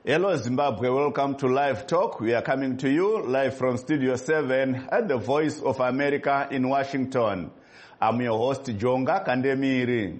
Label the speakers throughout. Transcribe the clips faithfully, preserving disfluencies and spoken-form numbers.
Speaker 1: Hello Zimbabwe, welcome to Live Talk. We are coming to you live from Studio seven at the Voice of America in Washington. I'm your host, Jonga Kandemiri.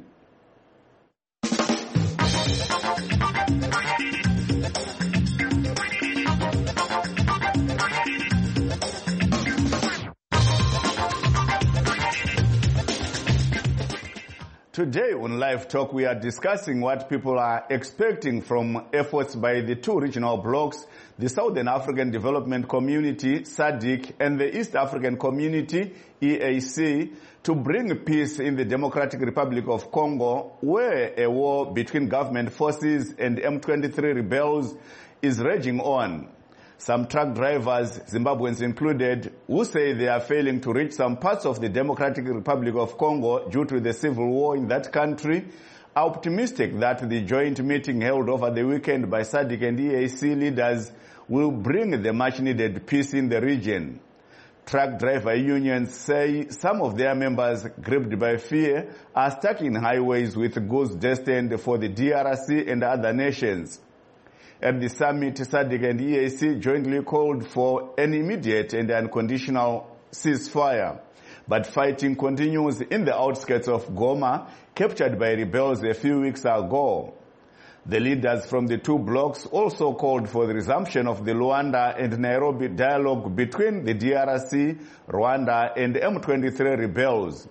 Speaker 1: Today on Live Talk, we are discussing what people are expecting from efforts by the two regional blocs, the Southern African Development Community, S A D C, and the East African Community, E A C, to bring peace in the Democratic Republic of Congo, where a war between government forces and M twenty-three rebels is raging on. Some truck drivers, Zimbabweans included, who say they are failing to reach some parts of the Democratic Republic of Congo due to the civil war in that country, are optimistic that the joint meeting held over the weekend by S A D C and E A C leaders will bring the much-needed peace in the region. Truck driver unions say some of their members, gripped by fear, are stuck in highways with goods destined for the D R C and other nations. At the summit, S A D C and E A C jointly called for an immediate and unconditional ceasefire. But fighting continues in the outskirts of Goma, captured by rebels a few weeks ago. The leaders from the two blocs also called for the resumption of the Luanda and Nairobi dialogue between the D R C, Rwanda, and M twenty-three rebels.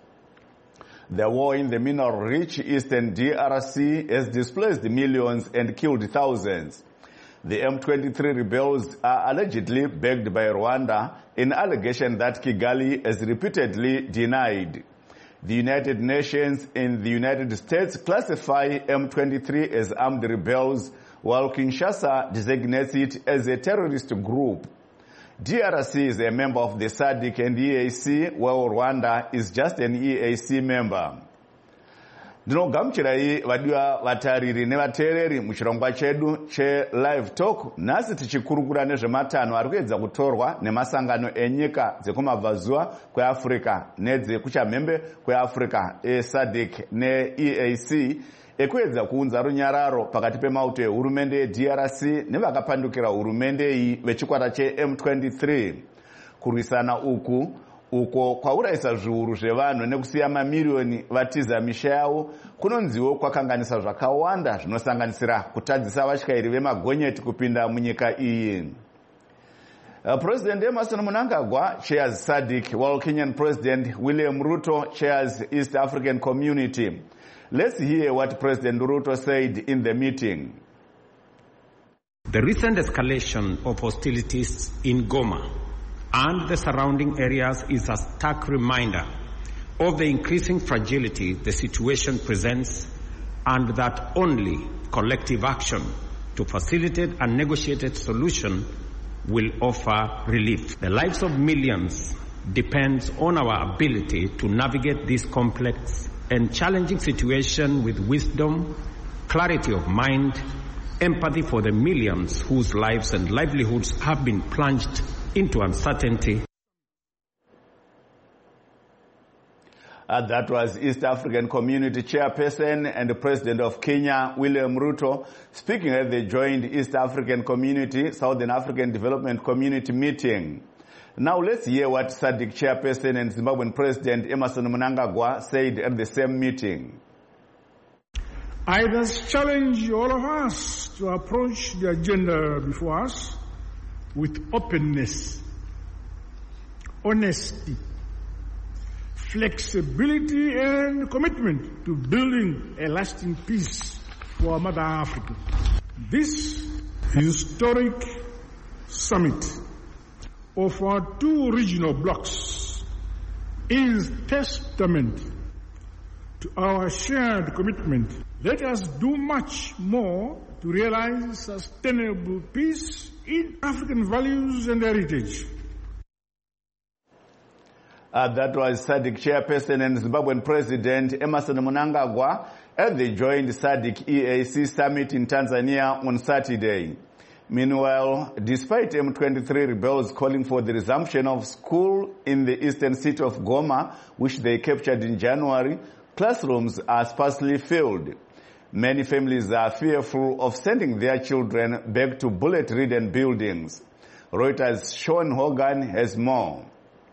Speaker 1: The war in the mineral-rich eastern D R C has displaced millions and killed thousands. The M twenty-three rebels are allegedly backed by Rwanda, an allegation that Kigali has repeatedly denied. The United Nations and the United States classify M twenty-three as armed rebels, while Kinshasa designates it as a terrorist group. D R C is a member of the S A D C and E A C, while Rwanda is just an E A C member. Ndinogamuchirai vadiwa vatariri nevateereri muchirongwa chedu che Live Talk. Nhasi tichikurukura nezvematanho ari kuedza kutorwa nemasangano enyika dzekumabvazuva kweAfrica nedzekuchamhembe kweAfrica eS A D C neE A C ekuedza kuunza runyararo pakati pemauto ehurumende yeD R C nevakapandukira hurumende iyi vechikwata cheM twenty-three. Kurwisana uku uko kwaurayisa zviuru zvevanhu nekusiya mamiriyoni vatiza misha yavo kunonziwo kwakanganisa zvakawanda zvinosanganisira kutadzisa vatyairi vemagonyeti kupinda munyika iyi. Uh, President Emmerson Mnangagwa chairs S A D C, while Kenyan President William Ruto chairs East African Community. Let's hear what President Ruto said in the meeting.
Speaker 2: The recent escalation of hostilities in Goma and the surrounding areas is a stark reminder of the increasing fragility the situation presents, and that only collective action to facilitate a negotiated solution will offer relief. The lives of millions depends on our ability to navigate this complex and challenging situation with wisdom, clarity of mind, empathy for the millions whose lives and livelihoods have been plunged into uncertainty.
Speaker 1: Uh, that was East African Community Chairperson and the President of Kenya, William Ruto, speaking at the joint East African Community, Southern African Development Community meeting. Now let's hear what S A D C Chairperson and Zimbabwean President Emmerson Mnangagwa said at the same meeting.
Speaker 3: I thus challenge all of us to approach the agenda before us with openness, honesty, flexibility, and commitment to building a lasting peace for Mother Africa. This historic summit of our two regional blocs is testament to our shared commitment. Let us do much more to realize sustainable peace in African values and heritage.
Speaker 1: Uh, that was S A D C Chairperson and Zimbabwean President Emmerson Mnangagwa at the joint S A D C E A C summit in Tanzania on Saturday. Meanwhile, despite M twenty-three rebels calling for the resumption of school in the eastern city of Goma, which they captured in January, classrooms are sparsely filled. Many families are fearful of sending their children back to bullet-ridden buildings. Reuters' Sean Hogan has more.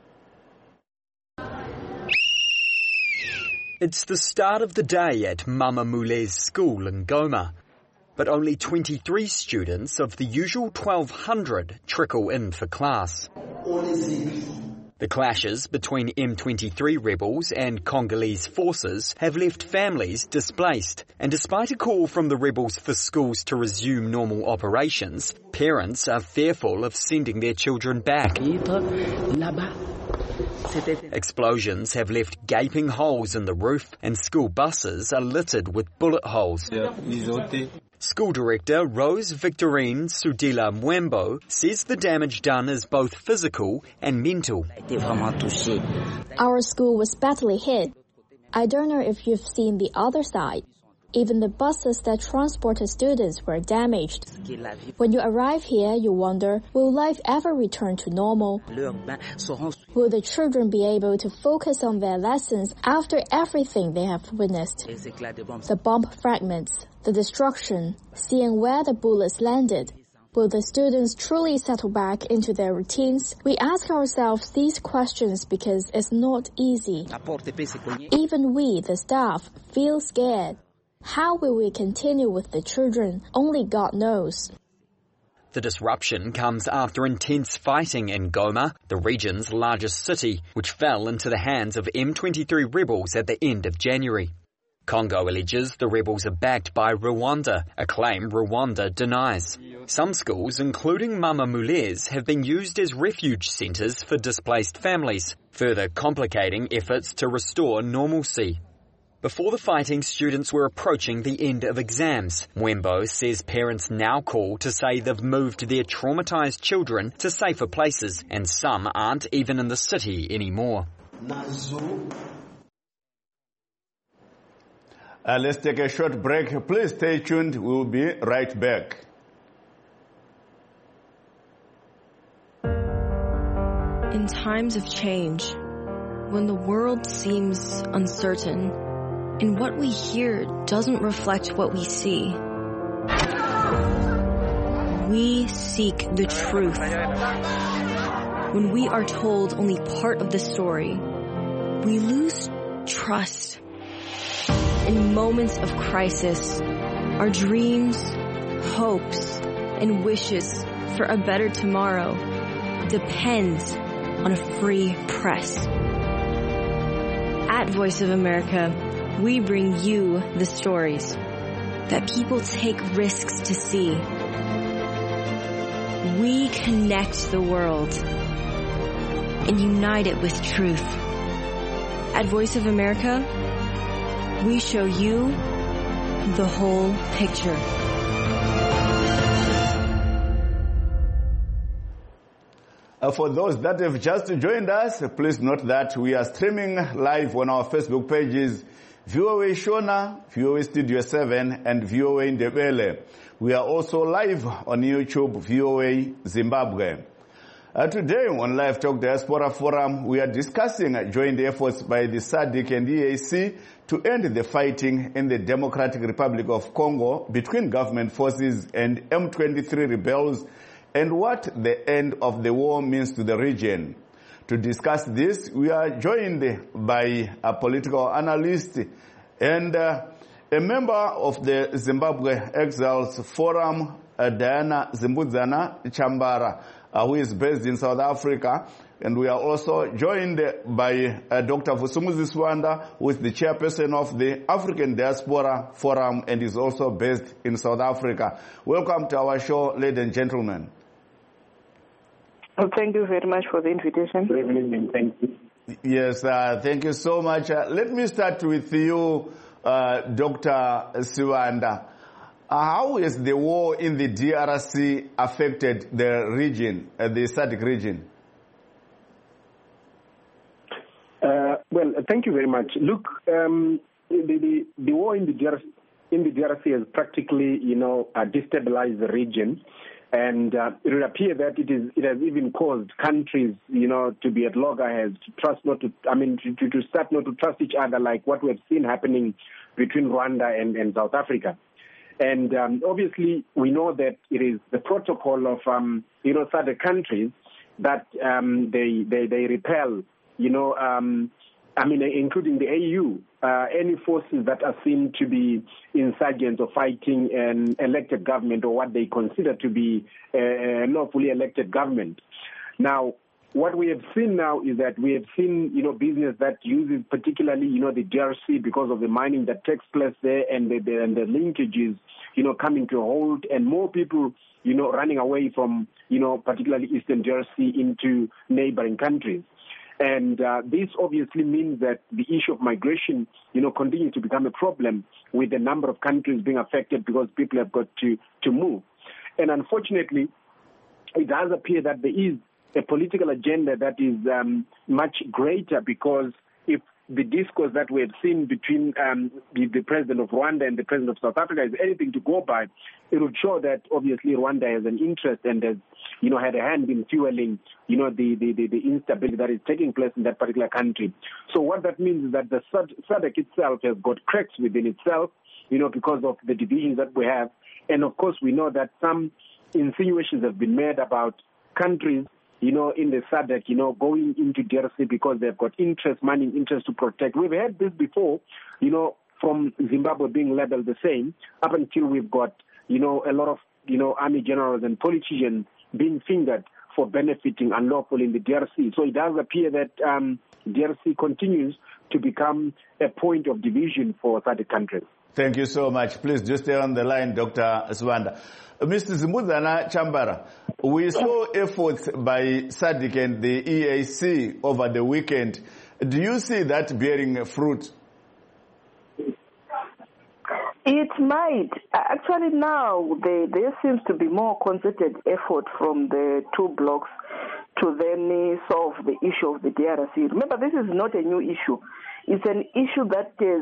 Speaker 4: It's the start of the day at Mama Mule's school in Goma, but only twenty-three students of the usual twelve hundred trickle in for class. The clashes between M twenty-three rebels and Congolese forces have left families displaced, and despite a call from the rebels for schools to resume normal operations, parents are fearful of sending their children back. Explosions have left gaping holes in the roof, and school buses are littered with bullet holes. School director Rose Victorine Sudila Mwembo says the damage done is both physical and mental.
Speaker 5: Our school was badly hit. I don't know if you've seen the other side. Even the buses that transported students were damaged. When you arrive here, you wonder, will life ever return to normal? Will the children be able to focus on their lessons after everything they have witnessed? The bomb fragments, the destruction, seeing where the bullets landed. Will the students truly settle back into their routines? We ask ourselves these questions because it's not easy. Even we, the staff, feel scared. How will we continue with the children? Only God knows.
Speaker 4: The disruption comes after intense fighting in Goma, the region's largest city, which fell into the hands of M twenty-three rebels at the end of January. Congo alleges the rebels are backed by Rwanda, a claim Rwanda denies. Some schools, including Mama Mule's, have been used as refuge centres for displaced families, further complicating efforts to restore normalcy. Before the fighting, students were approaching the end of exams. Mwembo says parents now call to say they've moved their traumatised children to safer places, and some aren't even in the city anymore.
Speaker 1: Uh, let's take a short break. Please stay tuned. We'll be right back.
Speaker 6: In times of change, when the world seems uncertain, and what we hear doesn't reflect what we see, we seek the truth. When we are told only part of the story, we lose trust. In moments of crisis, our dreams, hopes, and wishes for a better tomorrow depends on a free press. At Voice of America, we bring you the stories that people take risks to see. We connect the world and unite it with truth. At Voice of America, we show you the whole picture.
Speaker 1: Uh, for those that have just joined us, please note that we are streaming live on our Facebook pages, V O A Shona, V O A Studio seven, and V O A Ndebele. We are also live on YouTube, V O A Zimbabwe. Uh, today on Live Talk Diaspora Forum, we are discussing joint efforts by the S A D C and E A C to end the fighting in the Democratic Republic of Congo between government forces and M twenty-three rebels, and what the end of the war means to the region. To discuss this, we are joined by a political analyst and uh, a member of the Zimbabwe Exiles Forum, uh, Diana Zimbudzana Chambara, uh, who is based in South Africa. And we are also joined by uh, Doctor Vusumuzi Swanda, who is the chairperson of the African Diaspora Forum and is also based in South Africa. Welcome to our show, ladies and gentlemen.
Speaker 7: Well, thank you very much for the invitation. Thank you.
Speaker 1: Yes, uh, thank you so much. Uh, let me start with you, uh, Doctor Swanda. Uh, how has the war in the D R C affected the region, uh, the S A D C region?
Speaker 8: Uh, well, thank you very much. Look, um, the, the, the war in the D R C, in the D R C has practically, you know, uh, destabilized the region. And uh, it would appear that it is it has even caused countries, you know, to be at loggerheads, to trust not to, I mean, to, to, to start not to trust each other, like what we have seen happening between Rwanda and, and South Africa. And um, obviously, we know that it is the protocol of, um, you know, other countries that um, they, they they repel, you know, um, I mean, including the A U, uh, any forces that are seen to be insurgents or fighting an elected government or what they consider to be a lawfully elected government. Now, what we have seen now is that we have seen, you know, business that uses particularly, you know, the D R C because of the mining that takes place there and the, the, and the linkages, you know, coming to a halt and more people, you know, running away from, you know, particularly Eastern D R C into neighboring countries. And uh, this obviously means that the issue of migration, you know, continues to become a problem with the number of countries being affected because people have got to, to move. And unfortunately, it does appear that there is a political agenda that is um, much greater because if the discourse that we have seen between um, the, the president of Rwanda and the president of South Africa is anything to go by, it would show that obviously Rwanda has an interest and has, you know, had a hand in fueling, you know, the, the, the, the instability that is taking place in that particular country. So what that means is that the S A D C itself has got cracks within itself, you know, because of the divisions that we have. And of course, we know that some insinuations have been made about countries, you know, in the S A D C, you know, going into D R C because they've got interest, money, interest to protect. We've had this before, you know, from Zimbabwe being labeled the same, up until we've got, you know, a lot of, you know, army generals and politicians being fingered for benefiting unlawfully in the D R C. So it does appear that um, D R C continues to become a point of division for S A D C countries.
Speaker 1: Thank you so much. Please just stay on the line, Doctor Sibanda. Mister Zimbudzana Chambara, we saw efforts by S A D C and the E A C over the weekend. Do you see that bearing fruit?
Speaker 7: It might. Actually, now there, there seems to be more concerted effort from the two blocs to then solve the issue of the D R C. Remember, this is not a new issue. It's an issue that has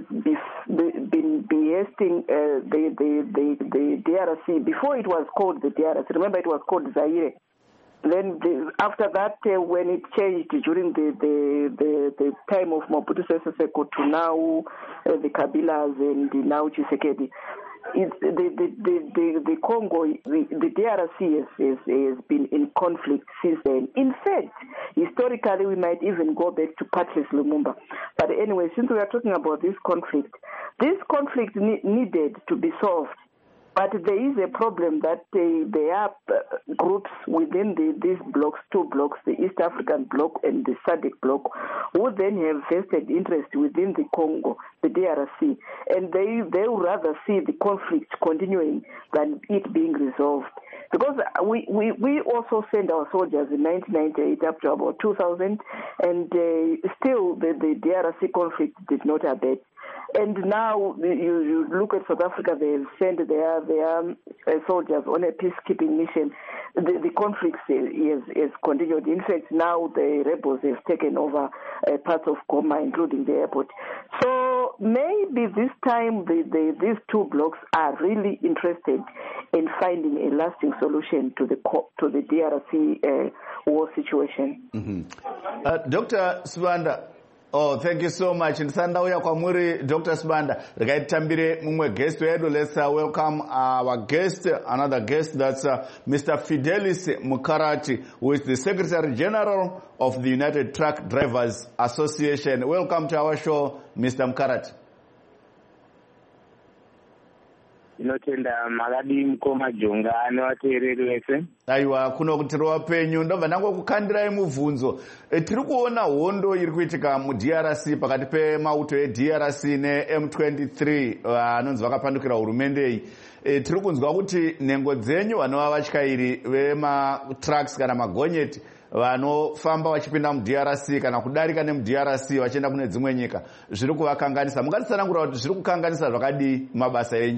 Speaker 7: been beheading uh, the, the, the, the D R C. Before it was called the D R C, remember it was called Zaire. Then the, after that, uh, when it changed during the, the, the, the time of Mobutu Sese Seko to now uh, the Kabilas and the now Tshisekedi, it, the, the, the, the, the Congo, the, the D R C has, has, has been in conflict since then. In fact, historically, we might even go back to Patrice Lumumba. But anyway, since we are talking about this conflict, this conflict ne- needed to be solved. But there is a problem that uh, there are uh, groups within the, these blocks, two blocks, the East African bloc and the S A D C bloc, who then have vested interest within the Congo, the D R C, and they, they would rather see the conflict continuing than it being resolved. Because we, we, we also sent our soldiers in nineteen ninety-eight up to about two thousand, and uh, still the, the D R C conflict did not abate. And now you, you look at South Africa, they've sent their, their uh, soldiers on a peacekeeping mission. The, the conflict is, is continued. In fact, now the rebels have taken over uh, parts of Goma, including the airport. So maybe this time the, the, these two blocs are really interested in finding a lasting solution to the to the D R C uh, war situation.
Speaker 1: Mm-hmm. uh, Doctor Sibanda, oh, thank you so much. Ndisandauya kwamuri Doctor Sibanda. Rikaitambire mumwe guest wedu. Let's uh, welcome our guest, another guest, that's uh, Mister Fidelis Mukarati, who is the Secretary General of the United Truck Drivers Association. Welcome to our show, Mister Mukarati.
Speaker 9: Inotenda magadi mkoma jonga anoatereri wese.
Speaker 1: Aiwa, kuno kutirwa penyu ndobva nangwa kukandirai mubvunzo. E, tiri kuona hondo iri kuitika mu-D R C pakati pemauto e-D R C ne-M twenty-three anonzi uh, vakapandukira hurumende iyi. E, tiri kunzwa kuti nhengo dzenyu vanova vatyairi vema-trucks kana magonyeti vanofamba vachipinda mu-D R C kana kudarika nemu-D R C vachienda kune dzimwe nyika zviri kuvakanganisa. Mungatitsanangura kuti zviri kukanganisa zvakadii mabasa enyu?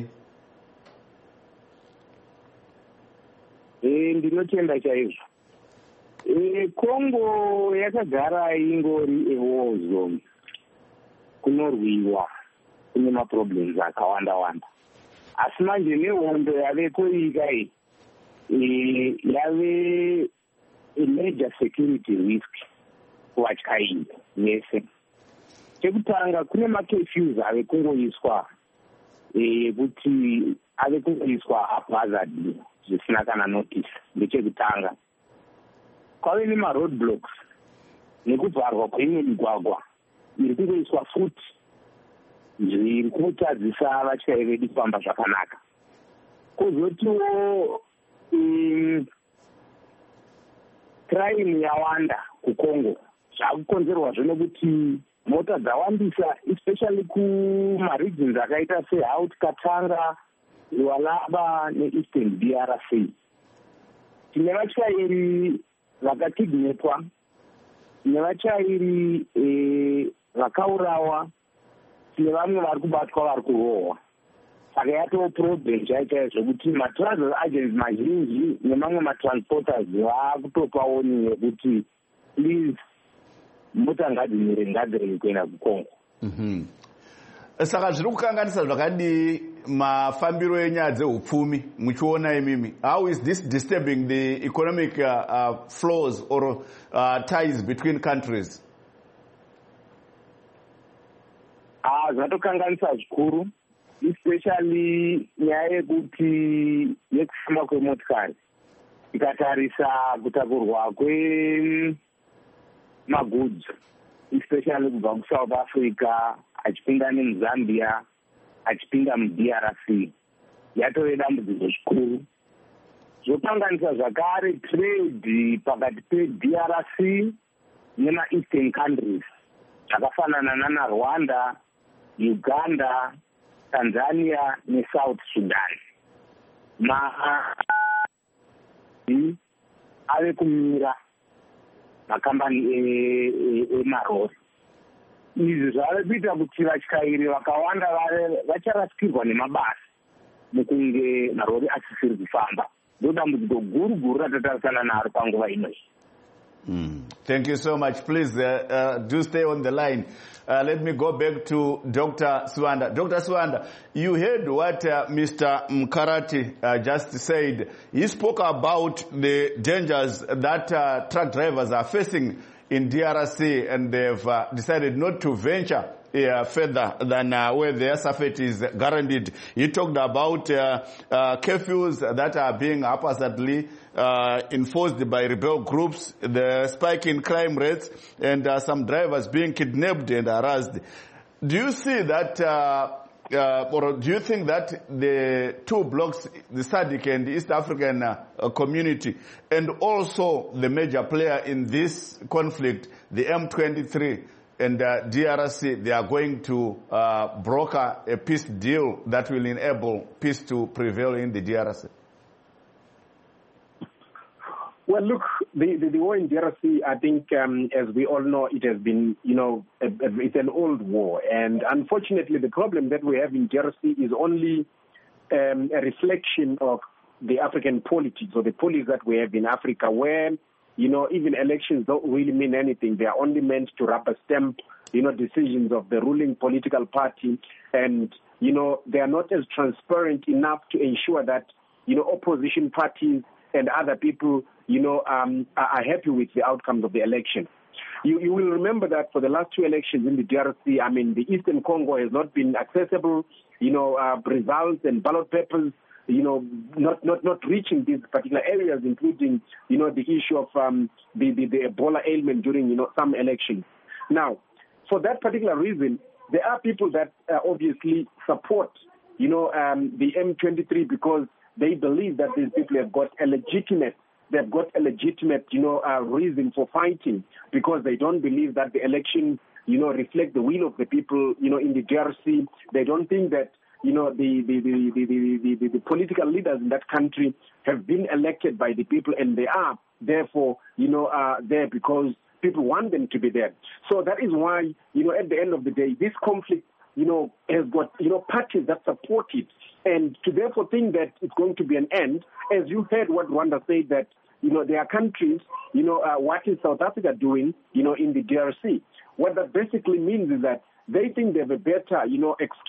Speaker 9: Eh, ndinotenda chaizvo. Eh, Congo yakagara ingori war zone. Kunorwiwa, kune maproblems akawanda wanda. Asi manje nehondo yaveko nyika iyi, yave a major security risk kuvatyairi vese. Chekutanga kune macurfews ave kungoiswa ekuti ave kungoiswa haphazardly zvisina kana notice. Ndechekutanga kwave nemaroadblocks nekuvharwa kweimwe migwagwa iri kungoiswa futi zviri kutadzisa vatyairi vedu kufamba zvakanaka. Kozotiwo crime yawanda kuCongo zvakukonzerwazve nekuti mota dzawandisa especially kumaregions akaita seHaut, Katanga, Lualaba neEastern D R C. Tine vatyairi vakakidnapwa, tine vatyairi vakaurawa, tine vamwe vari kubatwa vari kurohwa. Saka yatoo problem chaita zvokuti matravel agents mazhinji nemamwe matransporters vakutopa warning yekuti please mota ngadzimire ngadzirei kuenda kuCongo.
Speaker 1: Mhm. Saka zviri kukanganisa zvakadii mafambiro enyaya dzehupfumi muchiona imimi? How is this disturbing the economic uh, uh, flows or uh, ties between countries?
Speaker 9: Ah, zvatokanganisa zvikuru, especially nyaya yekuti yekufamba kwemotikari. Tikatarisa kutakurwa kwemagoods, especially kubva kuSouth Africa achipinda nemuZambia achipinda muD R C, yatove dambudziko zvikuru. Zvokanganisa zvakare trade pakati peD R C nemaeastern countries zvakafanana nanaRwanda, Uganda, Tanzania neSouth Sudan. Ma ave kumira makambani emarori. Izvi zvave kuita kuti vatyairi vakawanda vacharasikirwa nemabasa mukunge marori asisiri kufamba. Ndodambudziko guru guru ratatarisana naro panguva inoyi.
Speaker 1: Mm. Thank you so much. Please uh, uh, do stay on the line. Uh, let me go back to Doctor Swanda. Doctor Swanda, you heard what uh, Mister Mkarati uh, just said. He spoke about the dangers that uh, truck drivers are facing in D R C, and they've uh, decided not to venture uh, further than uh, where their safety is guaranteed. He talked about uh, uh, curfews that are being haphazardly uh, enforced by rebel groups, the spike in crime rates, and uh, some drivers being kidnapped and harassed. Do you see that, uh, uh, or do you think that the two blocks, the SADC and the East African uh, community, and also the major player in this conflict, the M twenty-three and uh, D R C, they are going to uh, broker a peace deal that will enable peace to prevail in the D R C?
Speaker 8: Well, look, the, the, the war in D R C, I think, um, as we all know, it has been, you know, a, a, it's an old war. And unfortunately, the problem that we have in D R C is only um, a reflection of the African politics, or the politics that we have in Africa, where, you know, even elections don't really mean anything. They are only meant to rubber stamp, you know, decisions of the ruling political party. And, you know, they are not as transparent enough to ensure that, you know, opposition parties and other people, you know, um, are happy with the outcomes of the election. You, you will remember that for the last two elections in the D R C, I mean, the Eastern Congo has not been accessible, you know, uh, results and ballot papers, you know, not, not, not reaching these particular areas, including, you know, the issue of um, the, the, the Ebola ailment during, you know, some elections. Now, for that particular reason, there are people that uh, obviously support, you know, um, the M twenty-three because they believe that these people have got a legitimate, they've got a legitimate, you know, uh, reason for fighting, because they don't believe that the election, you know, reflect the will of the people, you know, in the D R C. They don't think that, you know, the the, the, the, the, the, the political leaders in that country have been elected by the people, and they are, therefore, you know, uh, there because people want them to be there. So that is why, you know, at the end of the day, this conflict, you know, has got, you know, parties that support it. And to therefore think that it's going to be an end, as you heard what Rwanda said, that, you know, there are countries, you know, uh, what is South Africa doing, you know, in the D R C? What that basically means is that they think they have a better, you know, excuse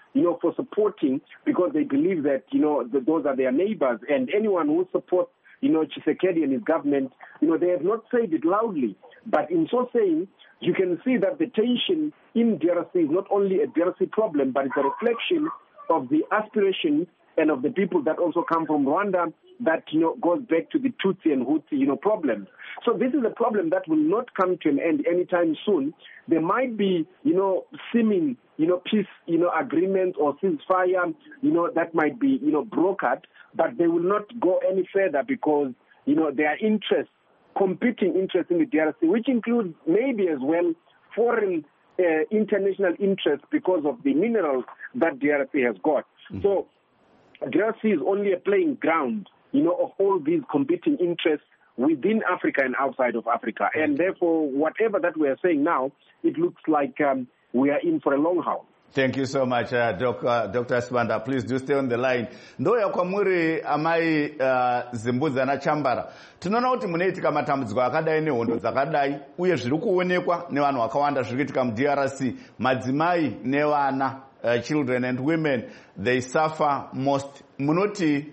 Speaker 8: you know, for supporting, because they believe that, you know, that those are their neighbors, and anyone who supports, you know, Tshisekedi and his government, you know, they have not said it loudly, but in so saying, you can see that the tension in D R C is not only a D R C problem, but it's a reflection of the aspirations and of the people that also come from Rwanda, that, you know, goes back to the Tutsi and Hutu, you know, problems. So this is a problem that will not come to an end anytime soon. There might be, you know, seeming, you know, peace, you know, agreement or ceasefire, you know, that might be, you know, brokered, but they will not go any further because, you know, there are interests, competing interests in the D R C, which includes maybe as well foreign uh, international interests because of the minerals that D R C has got. Mm-hmm. So D R C is only a playing ground, you know, of all these competing interests within Africa and outside of Africa. And therefore, whatever that we are saying now, it looks like um, we are in for a long haul.
Speaker 1: Thank you so much, uh, Doc, uh, Doctor Sibanda. Please do stay on the line. Ndoya kwa mwiri amai uh, Zimbuza na Chambara. Tunaona kuti munoitika matambudziko akadai nehondo dzakadai uye zviri kuonekwa nevanhu vakawanda zviri kuitika mu D R C. Madzimai nevana, uh, children and women, they suffer most. Munoti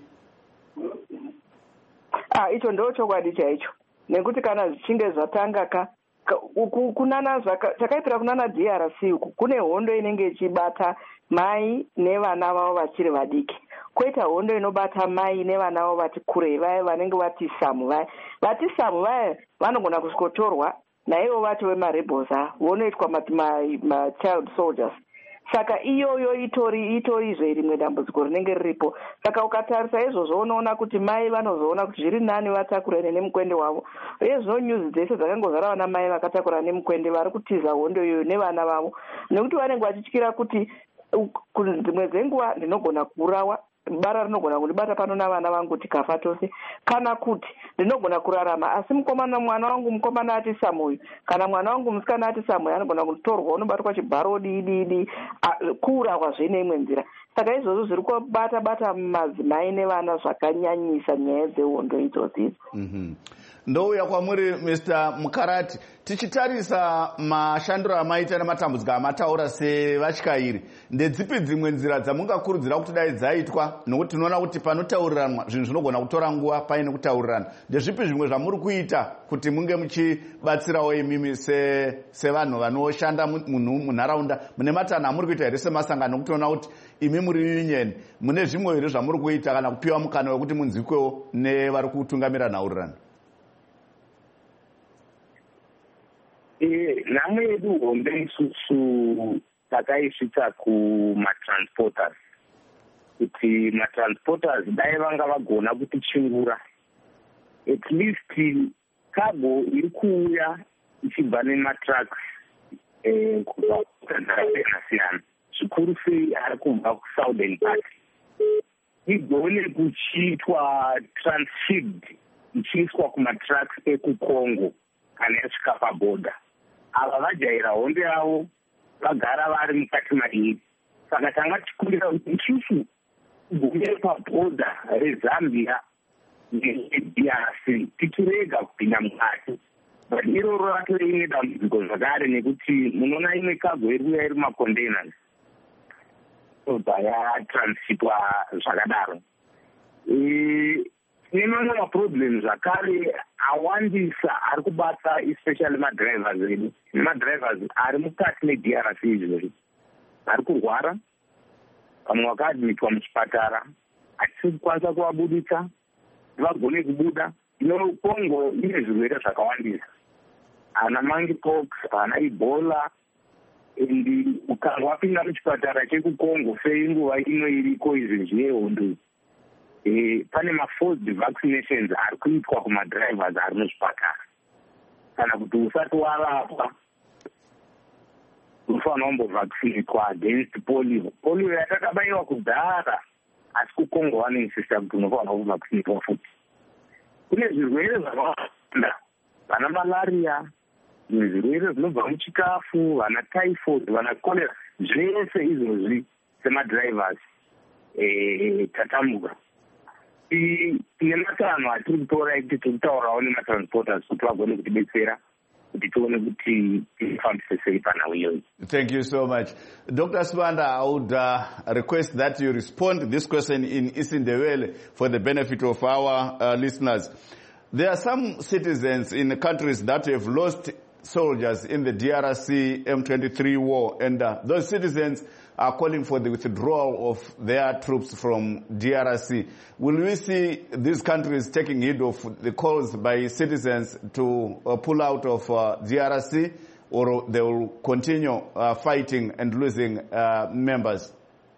Speaker 7: ah icho ndo chokwadi chaicho. Nekuti kana zvichinge zvatanga ka kunana chakaitira kunana D R C uku kune hondo inenge ichibata mai nevana vavo vachiri vadiki, koita hondo inobata mai nevana vavo vati kurei, vaya vanenge vati samu. Vaya vati samu vaya vanogona kusikotorwa naivo vacho vemarebels vonoitwa ma-child soldiers. Saka iyoyo itori itorizve rimwe dambudziko rinenge riripo. Saka ukatarisa izvozvo unoona kuti mai vanozoona kuti zviri nani vatakurane nemukwende wavo. Uye zvino news dzese dzakangozara vana mai vakatakura nemukwende vari kutiza hondo iyoyo nevana vavo, nekuti vanenge vachityira kuti dzimwe dzenguva ndinogona kurawa, bara rinogona kundibata pano navana vangu tikafa tose, kana kuti ndinogona kurarama asi mukomana mwana wangu mukomana ati samuyu kana mwana wangu musikana ati samuyu anogona kutorwa unobatwa chibharo dididi kuurawa zvine imwe nzira. Saka izvozvo zviri kubata bata madzimai nevana zvakanyanyisa nyaya dzehondo idzodzidzo.
Speaker 1: mm-hmm. Ndouya kwamuri Mister Mukarati, tichitarisa mashandiro amaita nematambudziko amataura sevatyairi, ndedzipi dzimwe nzira dzamungakurudzira kuti dai dzaitwa, nokuti tinoona kuti panotauriranwa zvinhu zvinogona kutora nguva paine kutaurirana. Ndezvipi zvimwe zvamuri kuita kuti munge muchibatsirawo imimi sevanhu vanoshanda munharaunda mune matanho amuri kuita here semasangano, nokuti tinoona kuti imi muri union mune zvimwe here zvamuri kuita kana kupiwa mukana wekuti munzwikwewo nevari kutungamira nhaurirano?
Speaker 9: Eh, nhamo yedu hombe isusu takaisvitsa kumatransporters, kuti matransporters dai vanga vagona kutichingura at least cargo iri kuuya ichibva nematrucks eh, kubva kudzakasiyana, zvikuru sei ari kubva kusouthern part, igone kuchiitwa transfigured ichiiswa kumatrucks ekucongo kana yasvika pabhodha. Ava vajaira hondo yavo vagara vari mukati madii. Saka tanga tichikumbira kuti isusu gumire pabhodha rezambia ne-D R C tichirega kupinda mukati, but iroro rato rine dambudziko zvakare nekuti munoona imwe cargo iri kuya iri macontainers obva yatransitwa zvakadaro. Tine mamwe maproblems zvakare awandisa ari kubata especially madrivers edu. Madrivers ari mukati me-D R C izvozvi vari kurwara, vamwe vakaadmitwa muchipatara, hatisi kukwanisa kuvabudisa vagone kubuda. Ino Congo ine zvirwere zvakawandisa, hana monkeypox, hana Ebola, and ukanga wapinda muchipatara chekucongo seinguva ino iriko izvezvi yehondo, Eh, pane ma-forced vaccinations ari kuitwa kumadrivers ari muzvipatara. Kana kuti usati warapwa unofanira kumbovaccinatwa against polio. Polio yatakabaiwa kudhara, asi kucongo vanoinsista kuti unofanira kuvaccinatwa futi. Kune zvirwere zvakawanda, vana malaria, zvirwere zvinobva muchikafu, vana typhoid, vana cholera, zvese izvozvi semadrivers eh, tatambuka. Tine matanho atiri kutora kuti tiri kutaurawo nematransporters kuti vagone kutibetsera kuti tione kuti tifambise pana uyoyo.
Speaker 1: Thank you so much. Doctor Sibanda, I would uh, request that you respond to this question in isiNdebele for the benefit of our uh, listeners. There are some citizens in countries that have lost soldiers in the D R C M twenty-three war, and uh, those citizens are calling for the withdrawal of their troops from D R C. Will we see these countries taking heed of the calls by citizens to uh, pull out of uh, D R C, or they will continue uh, fighting and losing uh, members?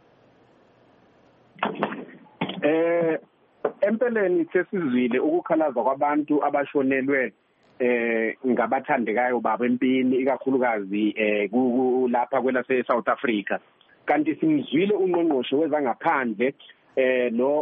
Speaker 8: Empeleni sesizwile ukukhalaza kwabantu abashonelwe eh ngabathandekayo babo empini ikakhulukazi eh lapha kwela South Africa. Kanti simzwile ungqongqoshe wezangaphandle eh lo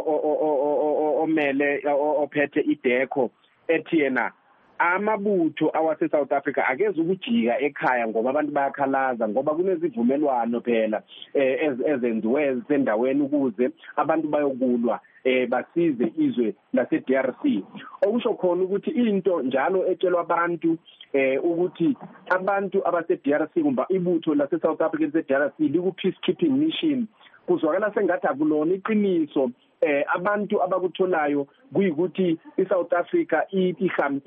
Speaker 8: omele ophethe ideko ethi yena amabutho awase South Africa akeze ukujika ekhaya ngoba abantu bayakhalaza ngoba kunezivumelwano phela ezenziwe sendaweni ukuze abantu bayokulwa eh basize izwe lase D R C. Okusho khona ukuthi into njalo etshelwa abantu eh ukuthi abantu abase D R C kumba ibutho lase South Africa lase D R C liku peacekeeping mission kuzwakala sengathi akulona iqiniso eh abantu abakutholayo kuyikuthi iSouth Africa iham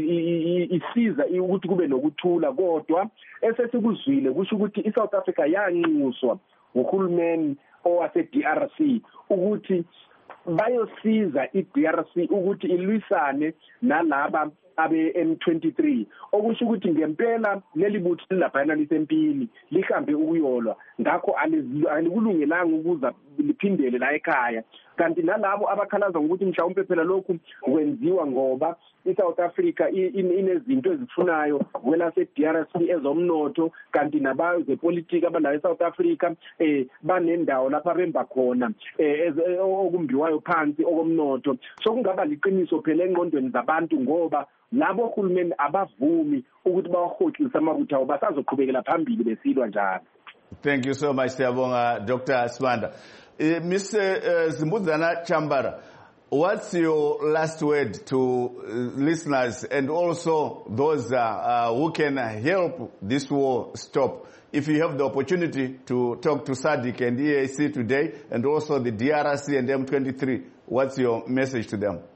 Speaker 8: isiza ukuthi kube nokuthula kodwa esesikuzwile kusho ukuthi iSouth Africa yanxuswa uhulumeni owase D R C ukuthi bayosiza i-D R C ukuthi ilwisane nalaba abe M twenty-three okusho ukuthi ngempela leli butho lilaphana lisempini lihambe ukuyolwa ngakho alikulungelanga ukuza liphindele la ekhaya kanti nalabo abakhalaza ukuthi mhlawumbe phela lokhu kwenziwa ngoba iSouth Africa inezinto ezifunayo wela se D R C ezomnotho kanti nabayo zepolitiki abala eSouth Africa eh banendawo lapha bemba khona eh okumbiwayo phansi okomnotho so kungaba liqiniso phela engqondweni zabantu ngoba labo uhulumeni abavumi ukuthi bawahoxisa amabutho abo basazoqhubekela phambili besilwa njalo.
Speaker 1: Thank you so much, Siyabonga, Doctor Sibanda. Uh, Mister Uh, Zimbudzana Chambara, what's your last word to uh, listeners and also those uh, uh, who can help this war stop? If you have the opportunity to talk to SADC and E A C today and also the D R C and M twenty-three, what's your message to them?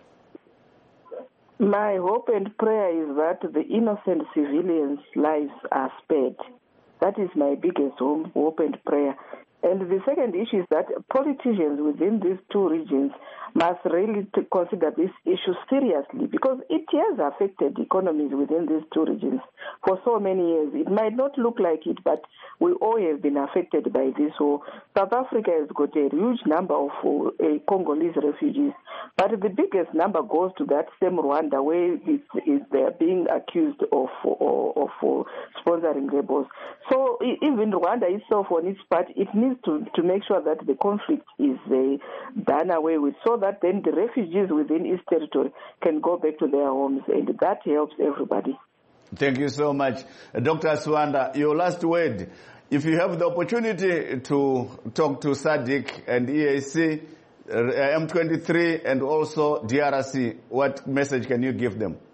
Speaker 7: My hope and prayer is that the innocent civilians' lives are spared. That is my biggest hope and prayer. And the second issue is that politicians within these two regions must really consider this issue seriously because it has affected economies within these two regions for so many years. It might not look like it, but we all have been affected by this war. South Africa has got a huge number of uh, Congolese refugees, but the biggest number goes to that same Rwanda where it's, it's, they are being accused of, of, of uh, sponsoring rebels. So even Rwanda itself on its part, it needs to, to make sure that the conflict is uh, done away with so that then the refugees within its territory can go back to their homes, and that helps everybody.
Speaker 1: Thank you so much. Doctor Sibanda, your last word. If you have the opportunity to talk to SADC and E A C, uh, M twenty-three and also D R C, what message can you give them?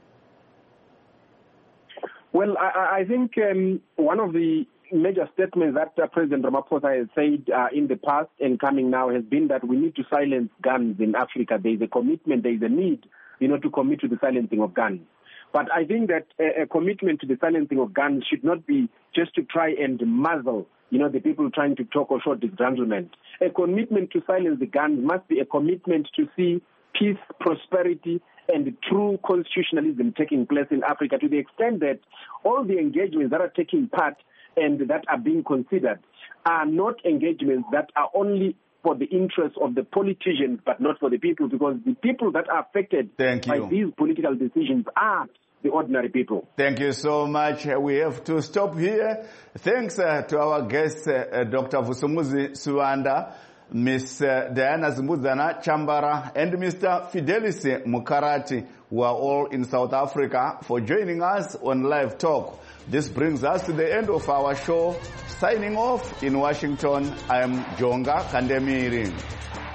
Speaker 8: Well, I, I think um, one of the major statements that uh, President Ramaphosa has said uh, in the past and coming now has been that we need to silence guns in Africa. There is a commitment, there is a need, you know, to commit to the silencing of guns. But I think that a, a commitment to the silencing of guns should not be just to try and muzzle, you know, the people trying to talk or show disgruntlement. A commitment to silence the guns must be a commitment to see peace, prosperity, and true constitutionalism taking place in Africa to the extent that all the engagements that are taking part and that are being considered are not engagements that are only for the interests of the politicians but not for the people, because the people that are affected
Speaker 1: Thank you.
Speaker 8: by these political decisions are the ordinary people.
Speaker 1: Thank you so much. We have to stop here. Thanks uh, to our guest, uh, Doctor Vusumuzi Sibanda, Miss Uh, Diana Zimbudzana Chambara, and Mister Fidelis Mukarati, who are all in South Africa, for joining us on Live Talk. This brings us to the end of our show. Signing off in Washington, I am Jonga Kandemiri.